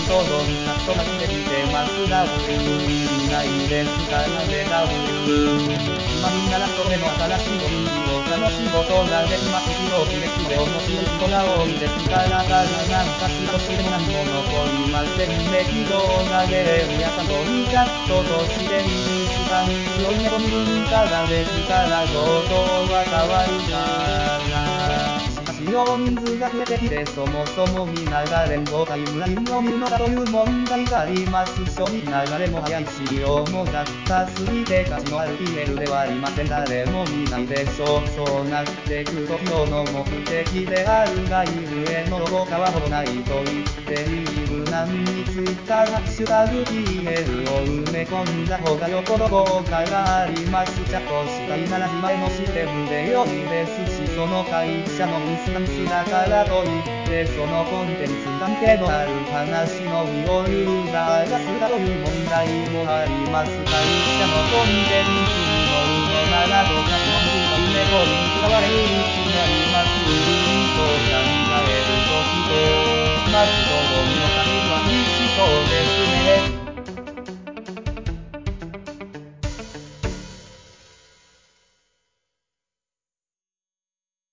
とどんな人が出てきてます W いないですからね W。今みんながそれの新しいコミュニティを楽しいことができます。広くですで面白い人が多いですからなんかしらとしても何も残りませんね。非常なゲームや散歩にチャットとして一番強いネコミ文化ができたら状況は変わるかな。しかし大人数が増えてきてそもそも皆が連合タイムラインを見るのかという問題があります。正直流れも速いし量も雑多すぎて価値のある PL ではありません。誰も見ないでしょう。そうなってくると今日の目的であるがゆえのどこかはほどないと言っている。何にツイッターハッシュタグ PL を埋め込んだ方がよほど効果があります。チャットしたいなら自前のシステムで良いですし、その会社のインスタンスだからといってそのコンテンツに関係のある話のみをユーザーがするかという問題もあります。会社のコンテンツに乗るのならどっかしの低い夢通りに使われる必要あります